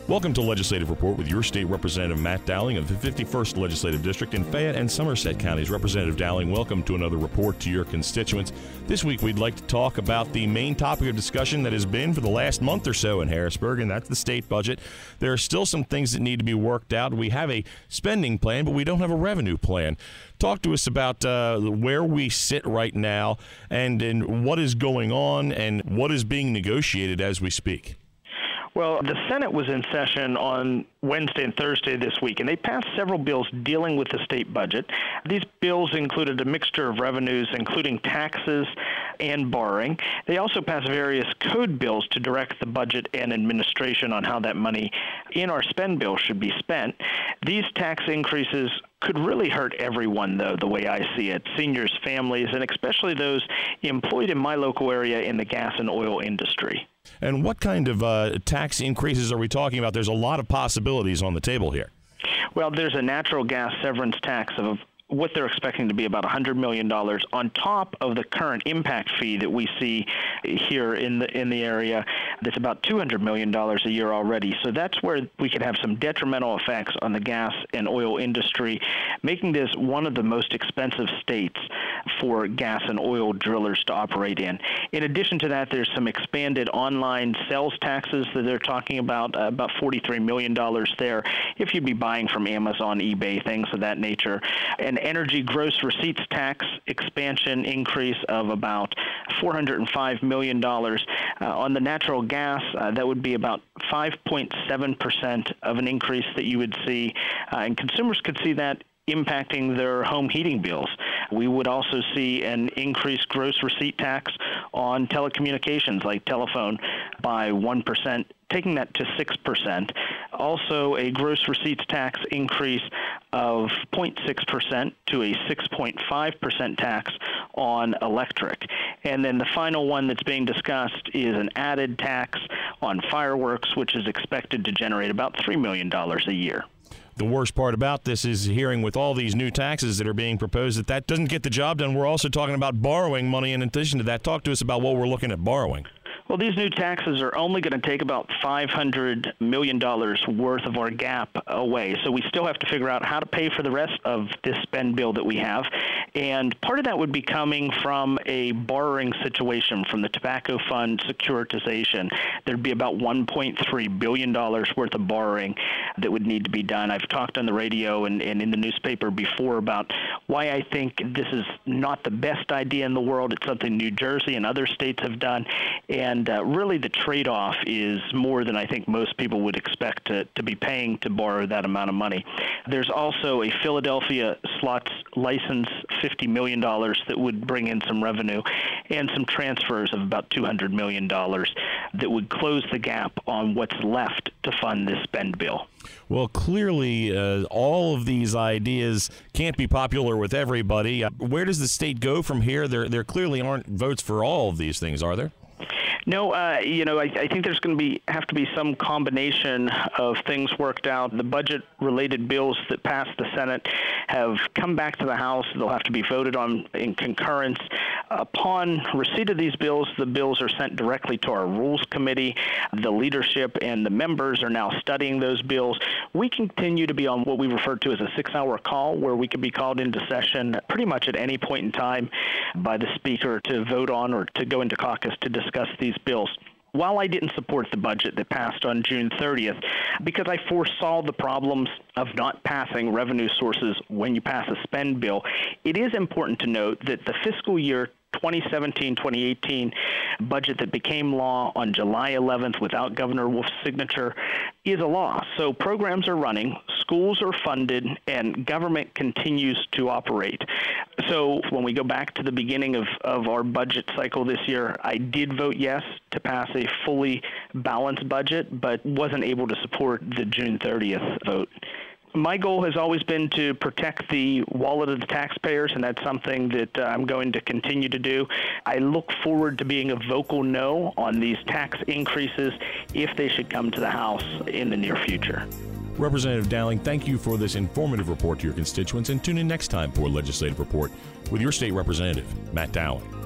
Welcome to Legislative Report with your state representative, Matt Dowling of the 51st Legislative District in Fayette and Somerset Counties. Representative Dowling, welcome to another report to your constituents. This week, we'd like to talk about the main topic of discussion that has been for the last month or so in Harrisburg, and that's the state budget. There are still some things that need to be worked out. We have a spending plan, but we don't have a revenue plan. Talk to us about where we sit right now and what is going on and what is being negotiated as we speak. Well, the Senate was in session on Wednesday and Thursday this week, and they passed several bills dealing with the state budget. These bills included a mixture of revenues, including taxes and borrowing. They also passed various code bills to direct the budget and administration on how that money in our spend bill should be spent. These tax increases could really hurt everyone, though, the way I see it, seniors, families, and especially those employed in my local area in the gas and oil industry. And what kind of tax increases are we talking about? There's a lot of possibilities on the table here. Well, there's a natural gas severance tax of what they're expecting to be about $100 million on top of the current impact fee that we see here in the area. That's about $200 million a year already. So that's where we could have some detrimental effects on the gas and oil industry, making this one of the most expensive states for gas and oil drillers to operate in. In addition to that, there's some expanded online sales taxes that they're talking about $43 million there if you'd be buying from Amazon, eBay, things of that nature. An energy gross receipts tax expansion increase of about $405 million. On the natural gas, that would be about 5.7% of an increase that you would see, and consumers could see that impacting their home heating bills. We would also see an increased gross receipt tax on telecommunications like telephone by 1%, taking that to 6%. Also, a gross receipts tax increase of 0.6% to a 6.5% tax on electric. And then the final one that's being discussed is an added tax on fireworks, which is expected to generate about $3 million a year. The worst part about this is hearing with all these new taxes that are being proposed that doesn't get the job done. We're also talking about borrowing money in addition to that. Talk to us about what we're looking at borrowing. Well, these new taxes are only going to take about $500 million worth of our gap away. So we still have to figure out how to pay for the rest of this spend bill that we have. And part of that would be coming from a borrowing situation from the tobacco fund securitization. There'd be about $1.3 billion worth of borrowing that would need to be done. I've talked on the radio and in the newspaper before about why I think this is not the best idea in the world. It's something New Jersey and other states have done. And really the trade-off is more than I think most people would expect to be paying to borrow that amount of money. There's also a Philadelphia slots license, $50 million that would bring in some revenue, and some transfers of about $200 million that would close the gap on what's left to fund this spend bill. Well, clearly, all of these ideas can't be popular with everybody. Where does the state go from here? There clearly aren't votes for all of these things, are there? No, I think there's going to have to be some combination of things worked out. The budget-related bills that passed the Senate have come back to the House. They'll have to be voted on in concurrence. Upon receipt of these bills, the bills are sent directly to our Rules Committee. The leadership and the members are now studying those bills. We continue to be on what we refer to as a 6-hour call, where we could be called into session pretty much at any point in time by the Speaker to vote on or to go into caucus to discuss these bills. While I didn't support the budget that passed on June 30th, because I foresaw the problems of not passing revenue sources when you pass a spend bill, it is important to note that the fiscal year 2017-2018 budget that became law on July 11th without Governor Wolf's signature is a law. So programs are running, schools are funded, and government continues to operate. So when we go back to the beginning of our budget cycle this year, I did vote yes to pass a fully balanced budget, but wasn't able to support the June 30th vote. My goal has always been to protect the wallet of the taxpayers, and that's something that I'm going to continue to do. I look forward to being a vocal no on these tax increases if they should come to the House in the near future. Representative Dowling, thank you for this informative report to your constituents, and tune in next time for a Legislative Report with your state representative, Matt Dowling.